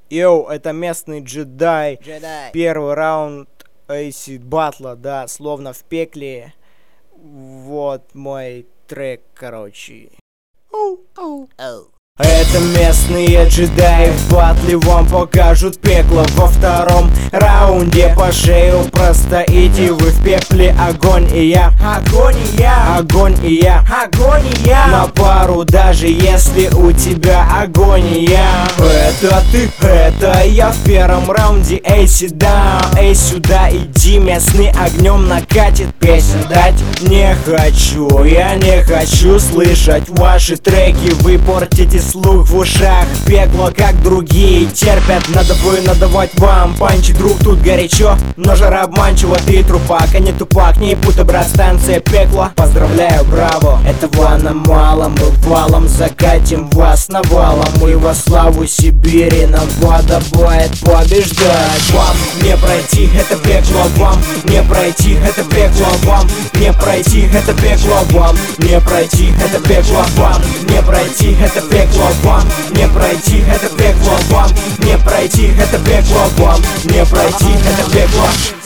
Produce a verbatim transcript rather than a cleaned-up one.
Йоу, это местный джедай. Джедай. Первый раунд Acid батла, да, словно в пекле. Вот мой трек, короче. Оу, оу, оу. Это местные джедаи в батле вам покажут пекло. Во втором раунде по шею простоите вы в пекле. Огонь и я, Огонь и я, огонь и я, огонь и я. на пару, даже если у тебя агония. Это ты, это я в первом раунде. Эй, сюда, эй, сюда, иди, местный огнем накатит. Песню дать не хочу, я не хочу слышать ваши треки. Вы портите слух в ушах, пекло как другие терпят. Надо бы надавать вам панчи, друг, тут горячо, но жара обманчива. Ты трупак, а не тупак, не путай, брат, станция пекло. Поздравляю, браво, этого нам мало. Мы валом закатим вас навалом. Мы во славу Сибири, нам надо будет побеждать. Вам не пройти это пекло, вам не пройти это пекло, вам не пройти это пекло, вам не пройти это пекло, вам не пройти это пекло, вам не пройти это пекло, вам не пройти это пекло, вам не пройти это пекло.